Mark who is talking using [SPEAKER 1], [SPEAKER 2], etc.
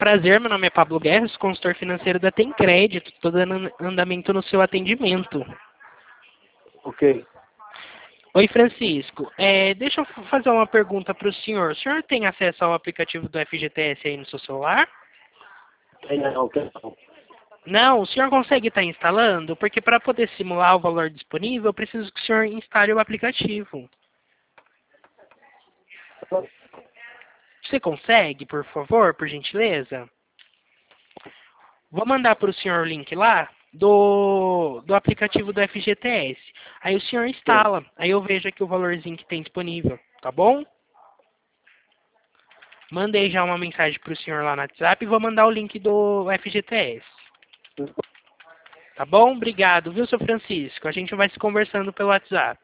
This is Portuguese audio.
[SPEAKER 1] prazer, meu nome é Pablo Guerra, sou consultor financeiro da Tem Crédito, estou dando andamento no seu atendimento.
[SPEAKER 2] Ok.
[SPEAKER 1] Oi, Francisco. Deixa eu fazer uma pergunta para o senhor. O senhor tem acesso ao aplicativo do FGTS aí no seu celular?
[SPEAKER 2] Ainda não, quer não.
[SPEAKER 1] Não, o senhor consegue estar instalando? Porque para poder simular o valor disponível, eu preciso que o senhor instale o aplicativo. Você consegue, por favor, por gentileza? Vou mandar para o senhor o link lá do aplicativo do FGTS. Aí o senhor instala. Aí eu vejo aqui o valorzinho que tem disponível. Tá bom? Mandei já uma mensagem para o senhor lá no WhatsApp e vou mandar o link do FGTS. Tá bom? Obrigado, viu, seu Francisco? A gente vai se conversando pelo WhatsApp.